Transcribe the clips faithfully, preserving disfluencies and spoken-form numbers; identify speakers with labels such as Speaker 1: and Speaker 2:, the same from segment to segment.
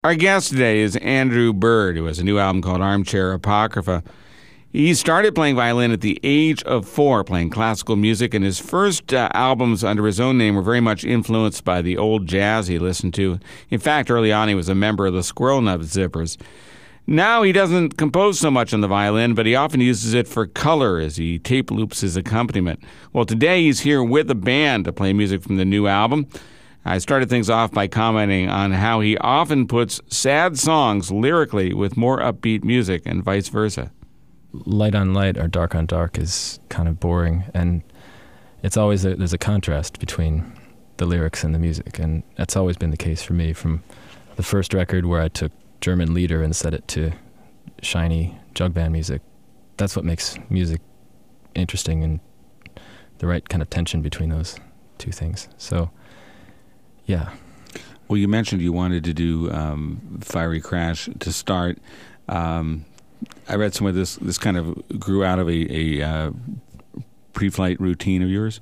Speaker 1: Our guest today is Andrew Bird, who has a new album called Armchair Apocrypha. He started playing violin at the age of four, playing classical music, and his first uh, albums under his own name were very much influenced by the old jazz he listened to. In fact, early on he was a member of the Squirrel Nut Zippers. Now he doesn't compose so much on the violin, but he often uses it for color as he tape loops his accompaniment. Well, today he's here with a band to play music from the new album. I started things off by commenting on how he often puts sad songs lyrically with more upbeat music and vice versa.
Speaker 2: Light on light or dark on dark is kind of boring, and it's always a, there's a contrast between the lyrics and the music, and that's always been the case for me from the first record where I took German Lieder and set it to shiny jug band music. That's what makes music interesting, and the right kind of tension between those two things. So yeah.
Speaker 1: Well, you mentioned you wanted to do um, Fiery Crash to start. Um, I read somewhere this this kind of grew out of a, a uh, pre-flight routine of yours.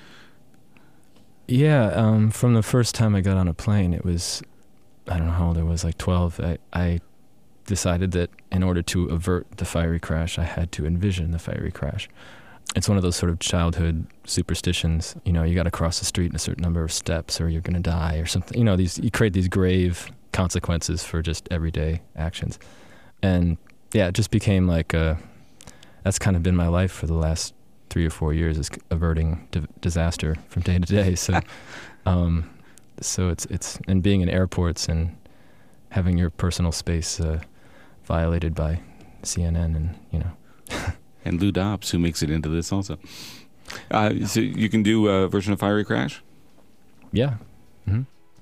Speaker 2: Yeah, um, from the first time I got on a plane, it was, I don't know how old I was, like twelve. I, I decided that in order to avert the fiery crash, I had to envision the fiery crash. It's one of those sort of childhood superstitions. You know, you got to cross the street in a certain number of steps or you're going to die or something. You know, these you create these grave consequences for just everyday actions. And yeah, it just became like a, that's kind of been my life for the last three or four years, is averting di- disaster from day to day. So, um, so it's, it's, and being in airports and having your personal space uh, violated by C N N and, you know.
Speaker 1: And Lou Dobbs, who makes it into this also. Uh, so you can do a version of Fiery Crash?
Speaker 2: Yeah. Mm-hmm.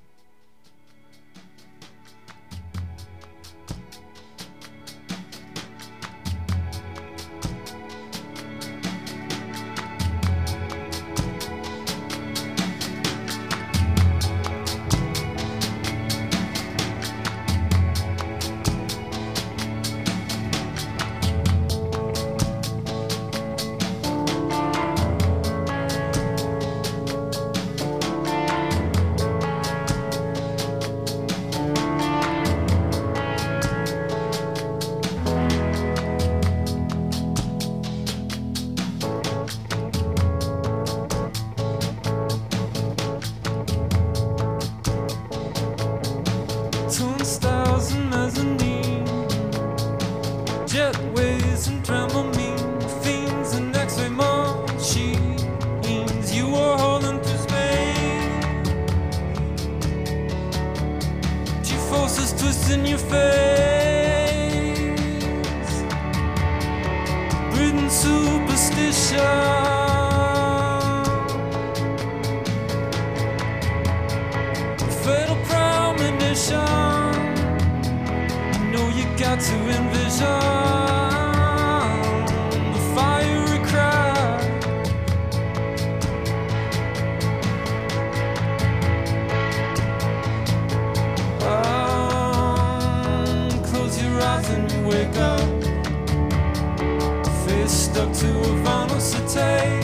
Speaker 3: Turnstiles and mezzanine, jetways and Dramamine, fiends and X-ray machines. You were hauling through space, G-forces twisting your face, breathing superstition. Fatal premonition. Got to envision the fiery crash. Oh, close your eyes and you wake up, face stuck to a vinyl settee.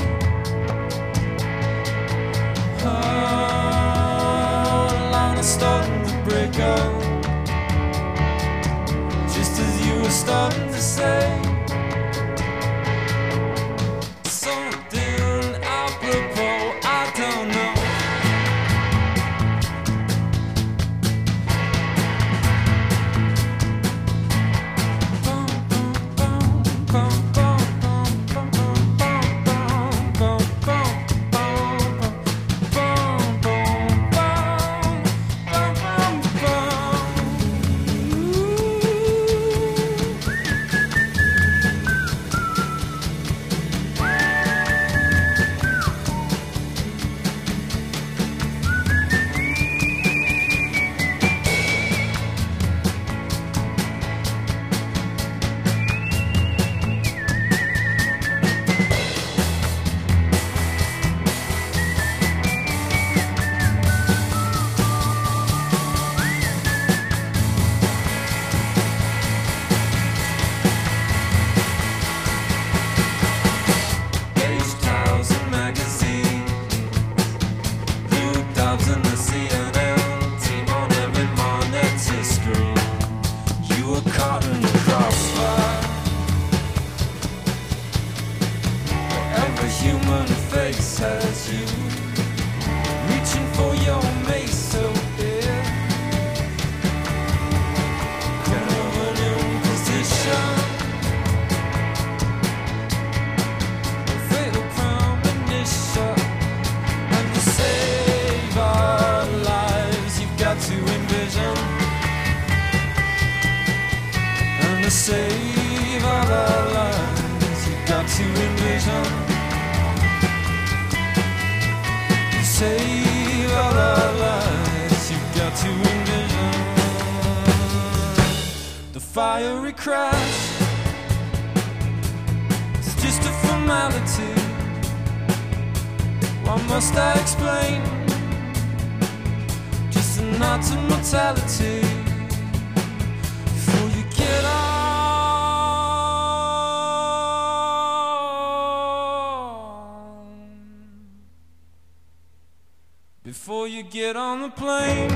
Speaker 3: Oh, the line is starting to break up, starting to say something apropos, I don't know. envision. To save all our lives, you've got to envision the fiery crash. It's just a formality. Why must I explain? Just a nod to mortality before you get on. Before you get on the plane.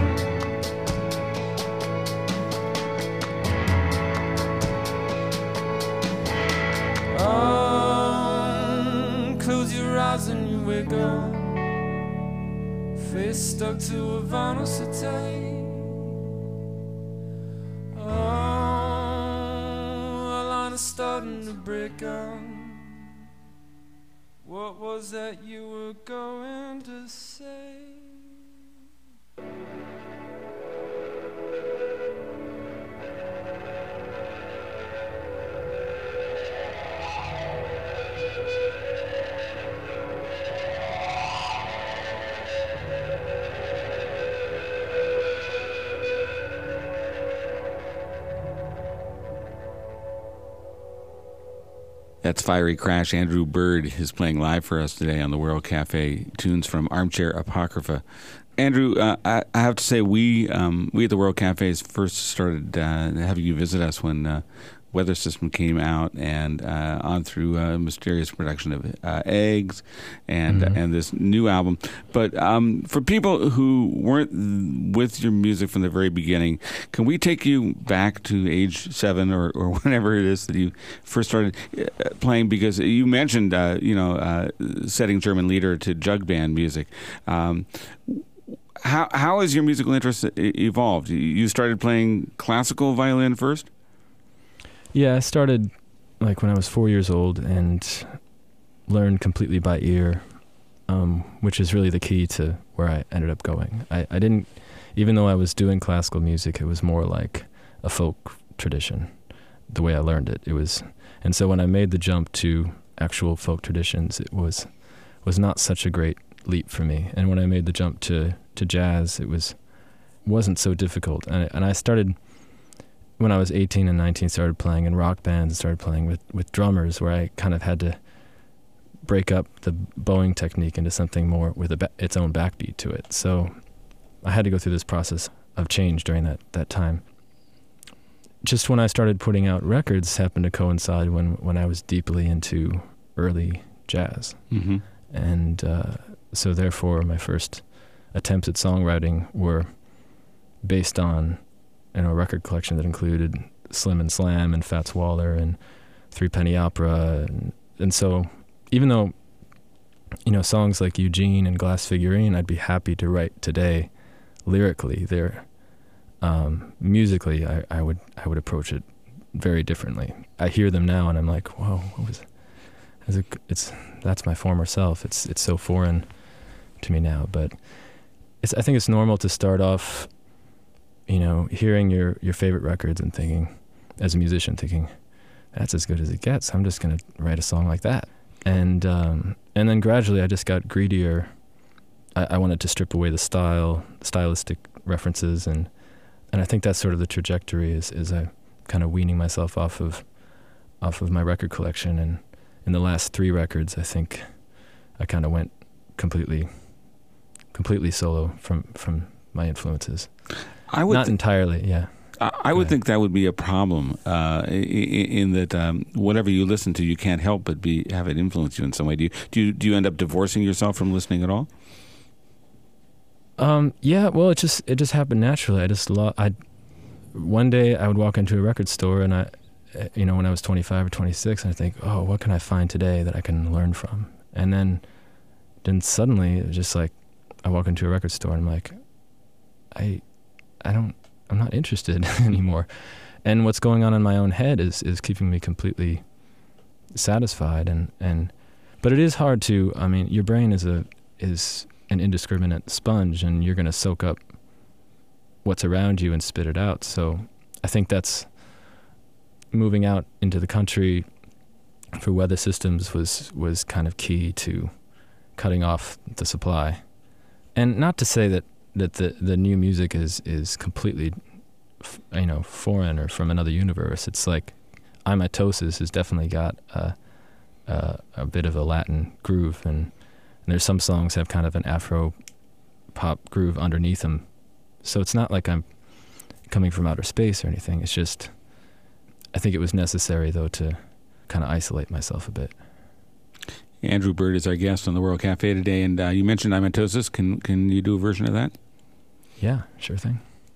Speaker 3: Oh, close your eyes and you wake up, face stuck to a vinyl settee. Oh, a line is starting to break up. What was that you were going to say?
Speaker 1: That's Fiery Crash. Andrew Bird is playing live for us today on the World Cafe. Tunes from Armchair Apocrypha. Andrew, uh, I, I have to say, we um, we at the World Cafes first started uh, having you visit us when uh, Weather System came out, and uh, on through uh, Mysterious production of uh, Eggs and
Speaker 2: Mm-hmm.
Speaker 1: uh, and this new album. But um, for people who weren't with your music from the very beginning, can we take you back to age seven or, or whenever it is that you first started uh, playing? Because you mentioned, uh, you know, uh, setting German Lieder to jug band music. Um, how how has your musical interest evolved? You started playing classical violin first?
Speaker 2: Yeah, I started like when I was four years old and learned completely by ear, um, which is really the key to where I ended up going. I, I didn't, even though I was doing classical music, it was more like a folk tradition, the way I learned it. It was, and so when I made the jump to actual folk traditions, it was was not such a great leap for me. And when I made the jump to, to jazz, it was wasn't so difficult. And, and I started. When I was eighteen and nineteen, started playing in rock bands and started playing with, with drummers, where I kind of had to break up the bowing technique into something more with a ba- its own backbeat to it. So I had to go through this process of change during that, that time. Just when I started putting out records happened to coincide when, when I was deeply into early jazz.
Speaker 1: Mm-hmm.
Speaker 2: And uh, so therefore my first attempts at songwriting were based on, you know, a record collection that included Slim and Slam and Fats Waller and Three Penny Opera. And, and so even though, you know, songs like Eugene and Glass Figurine, I'd be happy to write today lyrically, they're, um, musically, I, I would I would approach it very differently. I hear them now and I'm like, whoa, what was it? It's, that's my former self. It's it's so foreign to me now. But it's, I think it's normal to start off, you know, hearing your, your favorite records and thinking, as a musician, thinking, that's as good as it gets. I'm just going to write a song like that. And um, and then gradually I just got greedier. I, I wanted to strip away the style, stylistic references, and and I think that's sort of the trajectory is, is I kind of weaning myself off of off of my record collection. And in the last three records, I think I kind of went completely completely solo from, from my influences.
Speaker 1: I would
Speaker 2: Not
Speaker 1: th-
Speaker 2: entirely, yeah.
Speaker 1: I, I would think that would be a problem uh, in, in that um, whatever you listen to, you can't help but be have it influence you in some way. Do you do you, do you end up divorcing yourself from listening at all?
Speaker 2: Um, yeah, well, it just it just happened naturally. I just lo- I one day I would walk into a record store and I, you know, when I was twenty-five or twenty-six, and I think, oh, what can I find today that I can learn from? And then, then suddenly, it was just like I walk into a record store and I'm like, I, I don't. I'm not interested anymore. And what's going on in my own head is, is keeping me completely satisfied. And, and, but it is hard to, I mean, your brain is a, is an indiscriminate sponge, and you're going to soak up what's around you and spit it out. So I think that's moving out into the country, for weather systems was was kind of key to cutting off the supply. And not to say that, that the, the new music is, is completely, you know, foreign or from another universe. It's like Imitosis has definitely got a, a, a bit of a Latin groove, and, and there's some songs have kind of an Afro pop groove underneath them. So it's not like I'm coming from outer space or anything. It's just, I think it was necessary, though, to kind of isolate myself a bit.
Speaker 1: Andrew Bird is our guest on the World Cafe today, and uh, you mentioned Imitosis. Can can you do a version of that?
Speaker 2: Yeah, sure thing.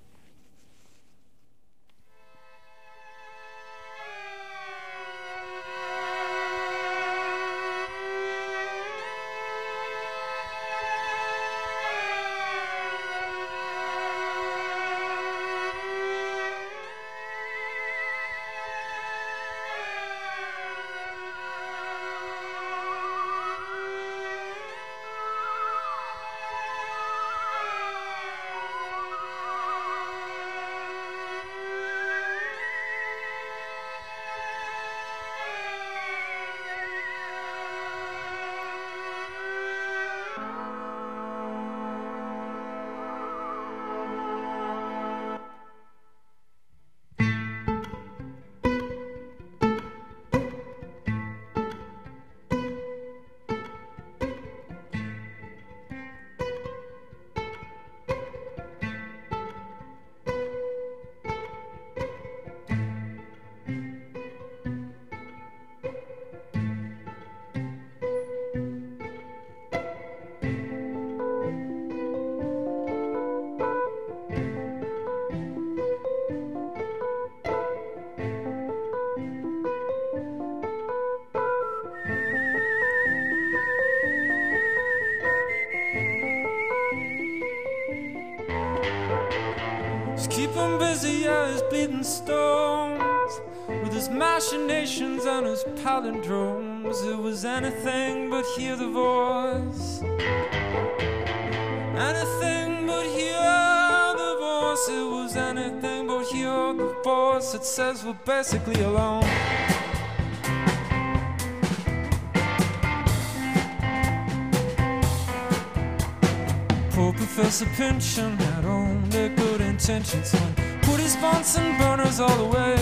Speaker 3: Keep him busy as his bleeding stones, with his machinations and his palindromes. It was anything but hear the voice, anything but hear the voice. It was anything but hear the voice that says we're basically alone. Poor Professor Pynchon had only good intentions and put his Bunsen burners all away,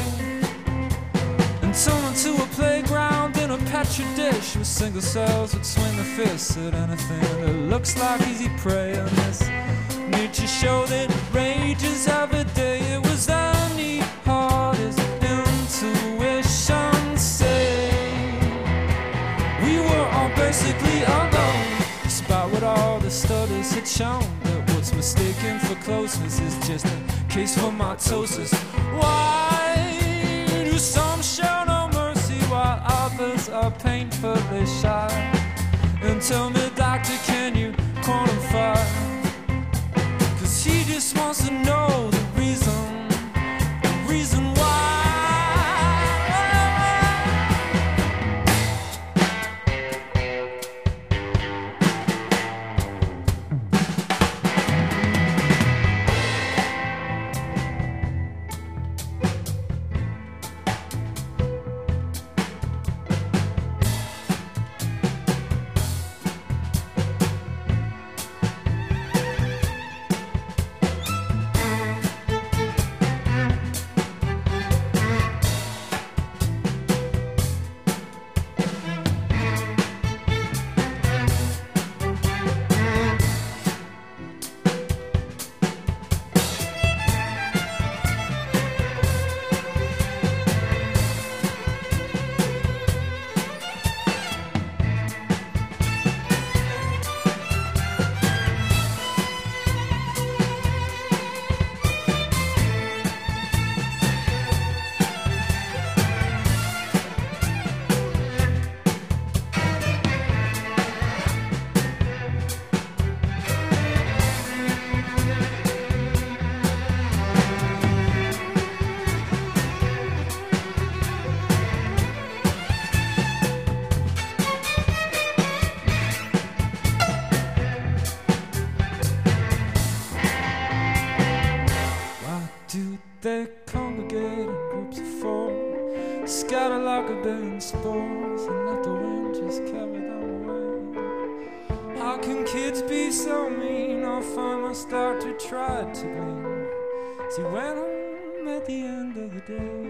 Speaker 3: and turned into a playground in a petri dish with single cells that swing a fist at anything that looks like easy prey. And this Nietzsche show that rages every day, it was any hardest intuition say we were all basically alone, despite what all the studies had shown, that what's mistaken for closeness is just a case for mitosis. Why do some show no mercy while others are painfully shy? And tell me, doctor, can you quantify? Cause he just wants to know the reason, the reason why. They congregate in groups of four, scattered like a billion spores, and let the wind just carry them away. How can kids be so mean? I'll finally start to try to glean. See, when I'm at the end of the day,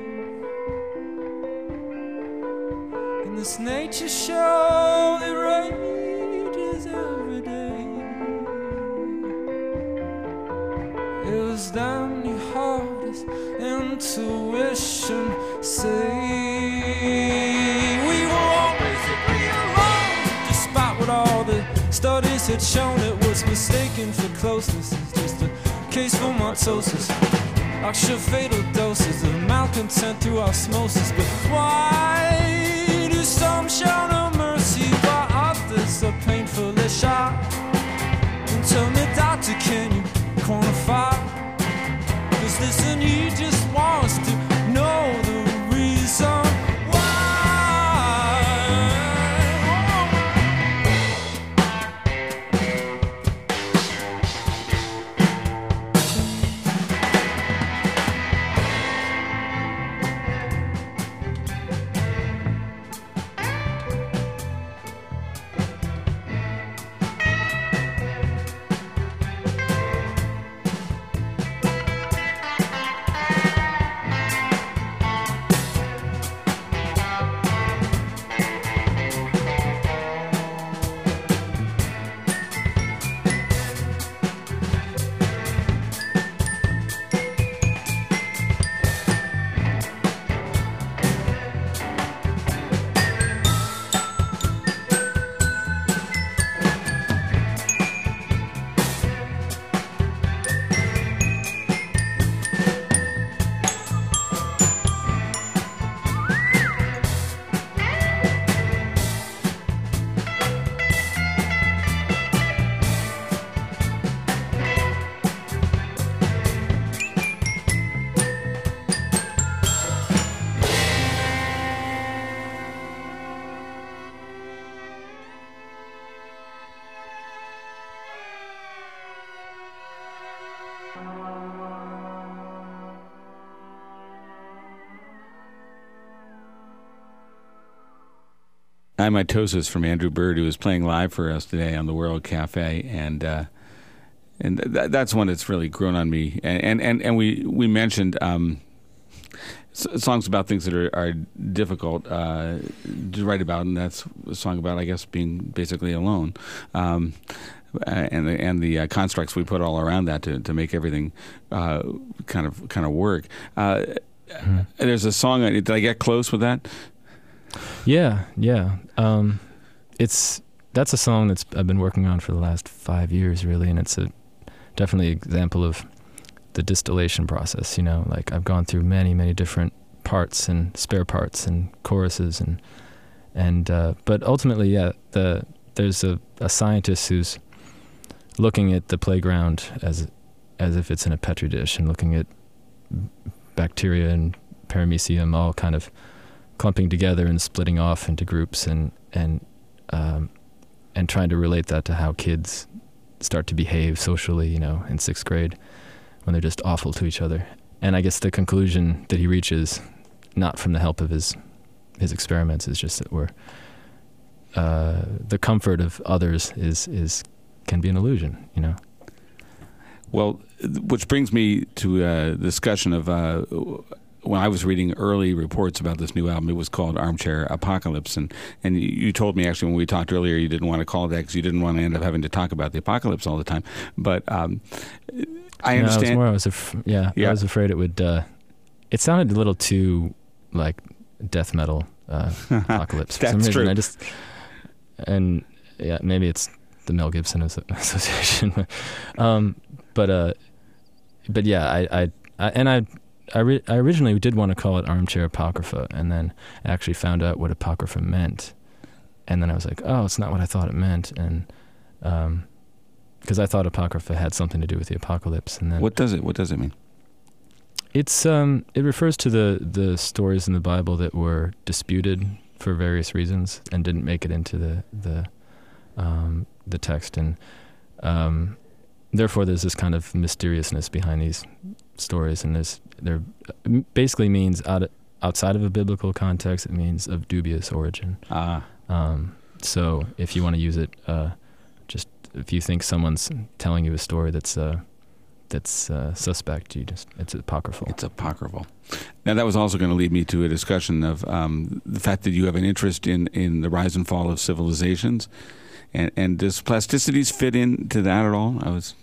Speaker 3: in this nature show that rages every day, it was damn near hardest intuition say we were all basically alone, despite what all the studies had shown. It was mistaken for closeness. It's just a case for mitosis, actual fatal doses of malcontent through osmosis. But why do some show no mercy while others are painfully shy? And tell me, doctor, can you quantify? Cause listen, he just wants to know the reason
Speaker 1: I'm Mitosis from Andrew Bird, who is playing live for us today on the World Cafe, and uh, and th- that's one that's really grown on me. And and, and, and we we mentioned um, s- songs about things that are, are difficult uh, to write about, and that's a song about, I guess, being basically alone, um, and the and the uh, constructs we put all around that to, to make everything uh, kind of kind of work. Uh, mm-hmm. There's a song. Did I get close with that?
Speaker 2: Yeah, yeah. Um, it's that's a song that's I've been working on for the last five years, really, and it's a definitely an example of the distillation process. You know, like I've gone through many, many different parts and spare parts and choruses, and and uh, but ultimately, yeah, the there's a, a scientist who's looking at the playground as as if it's in a petri dish, and looking at bacteria and paramecium all kind of clumping together and splitting off into groups, and and um, and trying to relate that to how kids start to behave socially, you know, in sixth grade when they're just awful to each other. And I guess the conclusion that he reaches, not from the help of his his experiments, is just that we're uh, the comfort of others is is can be an illusion, you know.
Speaker 1: Well, which brings me to a discussion of. Uh, When I was reading early reports about this new album, it was called Armchair Apocalypse, and, and you told me actually when we talked earlier you didn't want to call it that because you didn't want to end up having to talk about the apocalypse all the time. But um, I
Speaker 2: no,
Speaker 1: understand.
Speaker 2: I was more, I was af- yeah, yeah, I was afraid it would. Uh, it sounded a little too like death metal uh, apocalypse for
Speaker 1: That's
Speaker 2: some reason.
Speaker 1: true.
Speaker 2: I just and yeah, maybe it's the Mel Gibson Association, um, but uh, but yeah, I, I, I and I. I, re- I originally did want to call it Armchair Apocrypha, and then I actually found out what Apocrypha meant, and then I was like, oh, it's not what I thought it meant, and um, because I thought Apocrypha had something to do with the apocalypse, and then
Speaker 1: what does it? What does it mean?
Speaker 2: It's um, it refers to the the stories in the Bible that were disputed for various reasons and didn't make it into the the um, the text, and um, therefore there's this kind of mysteriousness behind these stories, and there's there basically means out of outside of a biblical context, it means of dubious origin.
Speaker 1: Ah.
Speaker 2: Um, so if you want to use it, uh, just if you think someone's telling you a story that's uh, that's uh, suspect, you just it's apocryphal.
Speaker 1: It's apocryphal. Now that was also going to lead me to a discussion of um, the fact that you have an interest in, in the rise and fall of civilizations, and and does plasticities fit into that at all? I was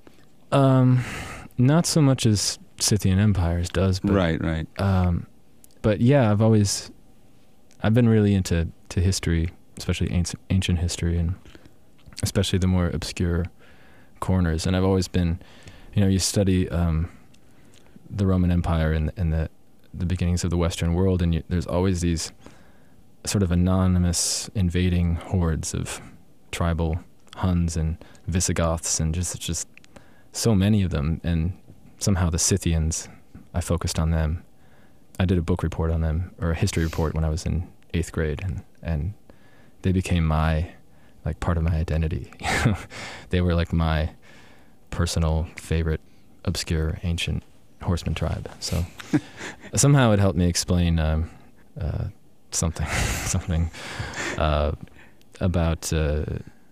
Speaker 2: um, not so much as Scythian empires does, but,
Speaker 1: right, right.
Speaker 2: Um, but yeah, I've always I've been really into to history, especially ancient, ancient history, and especially the more obscure corners. And I've always been, you know, you study um, the Roman Empire and, and the the beginnings of the Western world, and you, there's always these sort of anonymous invading hordes of tribal Huns and Visigoths, and just just so many of them. And somehow the Scythians, I focused on them. I did a book report on them, or a history report, when I was in eighth grade, and and they became my, like, part of my identity. They were like my personal favorite obscure ancient horseman tribe. So somehow it helped me explain um, uh, something, something uh, about uh,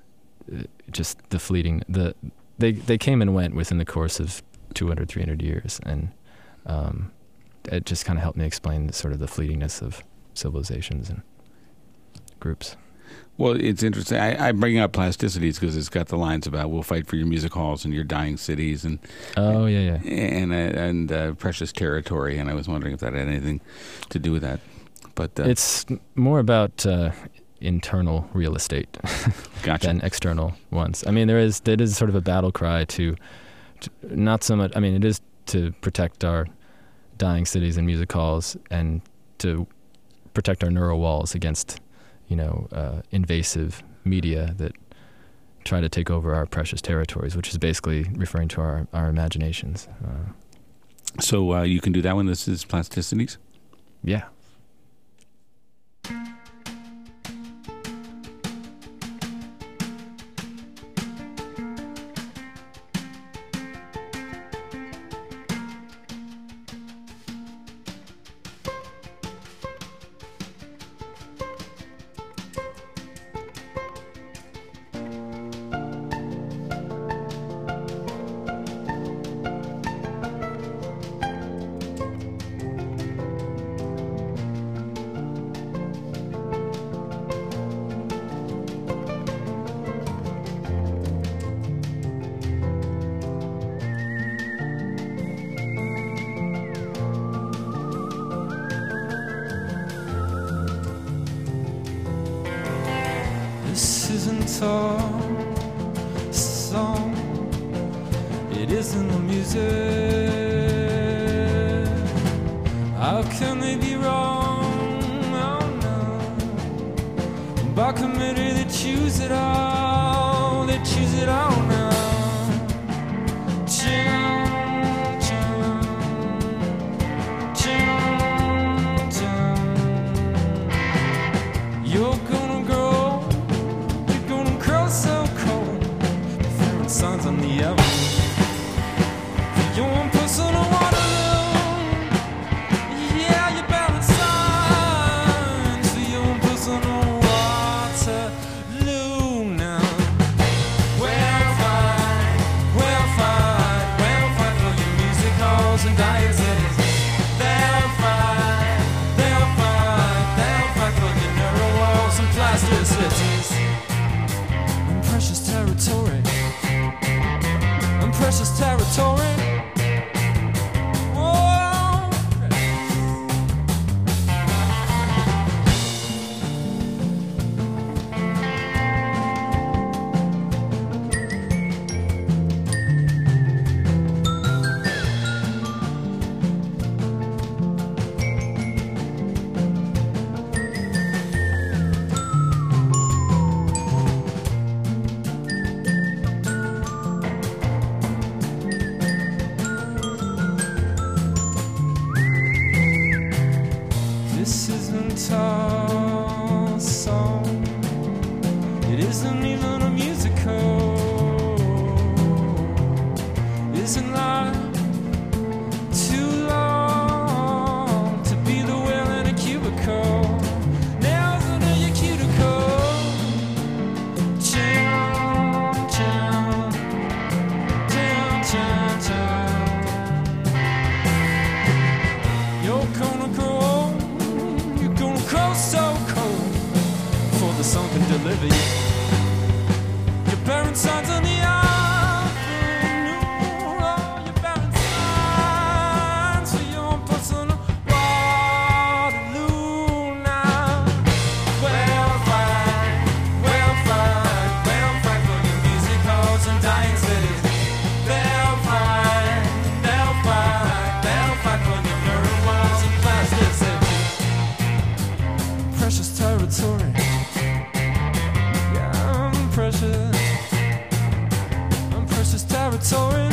Speaker 2: just the fleeting. The they they came and went within the course of two hundred, three hundred years, and um, it just kind of helped me explain the, sort of the fleetingness of civilizations and groups.
Speaker 1: Well, it's interesting. I, I bring up plasticities because it's got the lines about "we'll fight for your music halls and your dying cities," and
Speaker 2: oh yeah, yeah,
Speaker 1: and uh, and uh, precious territory. And I was wondering if that had anything to do with that. But uh,
Speaker 2: it's more about uh, internal real estate
Speaker 1: gotcha.
Speaker 2: than external ones. I mean, there is there is sort of a battle cry to, to not so much. I mean, it is to protect our dying cities and music halls, and to protect our neural walls against, you know, uh, invasive media that try to take over our precious territories, which is basically referring to our, our imaginations. Uh,
Speaker 1: so uh, you can do that one. This is plasticities?
Speaker 2: Yeah.
Speaker 3: This isn't a song, it isn't the music. How can they be wrong? Oh no. By committee they choose it all, they choose it all now. Chum, chum, chum, chum. You're gonna grow, you're gonna grow so cold. Throwing signs on the avenue for your own personal Waterloo. Yeah, you balance signs for your own personal Waterloo now. Well fight, well fight, well fight for your music halls and dying cities. They'll fight, they'll fight, they'll fight for your neural walls and plasticities. And precious territory, and precious territory. Oh, this isn't a song, it isn't even a musical. Isn't life too long to be the will You're gonna grow old, you're gonna grow so cold before the sun can deliver you. Your parents' signs on the afternoon, oh, your parents' signs for your personal Waterloo now. Well, fine, well, fine, well, fine for your music halls and dying cities. They'll find, they'll find, they'll find for your mirror walls and plastic cities. Precious territory. Yeah, I'm precious. I'm precious territory.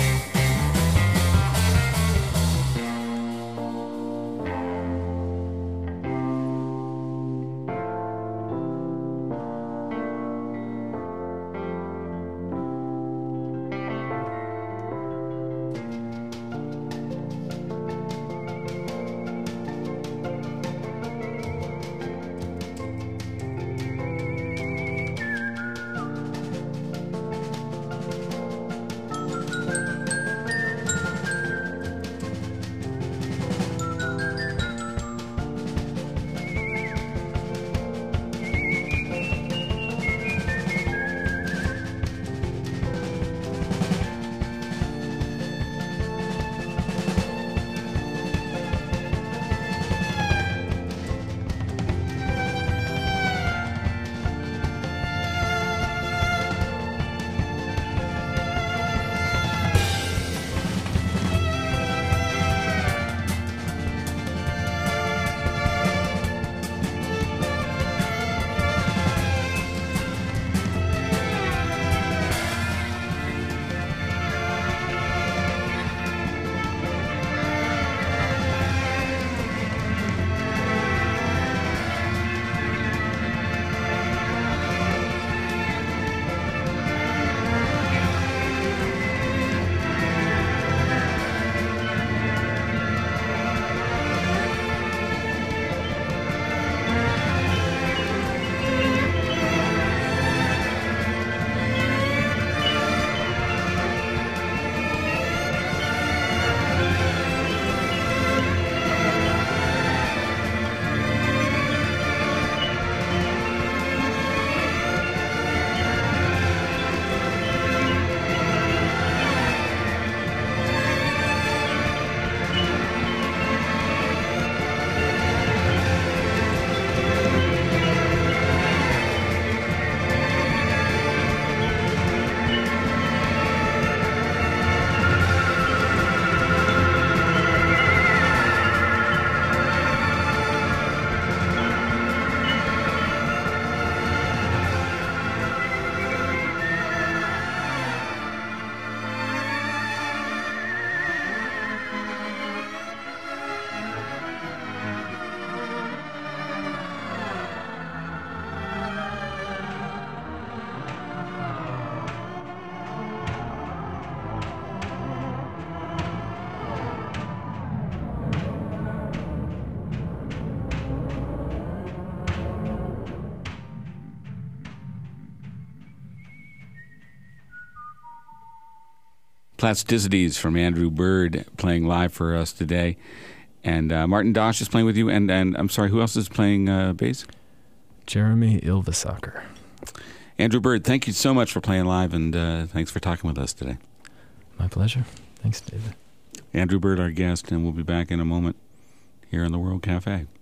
Speaker 1: Plasticities from Andrew Bird playing live for us today. And uh, Martin Dosch is playing with you. And, and I'm sorry, who else is playing uh, bass?
Speaker 2: Jeremy Ylvisaker.
Speaker 1: Andrew Bird, thank you so much for playing live, and uh, thanks for talking with us today.
Speaker 2: My pleasure. Thanks, David.
Speaker 1: Andrew Bird, our guest, and we'll be back in a moment here on the World Cafe.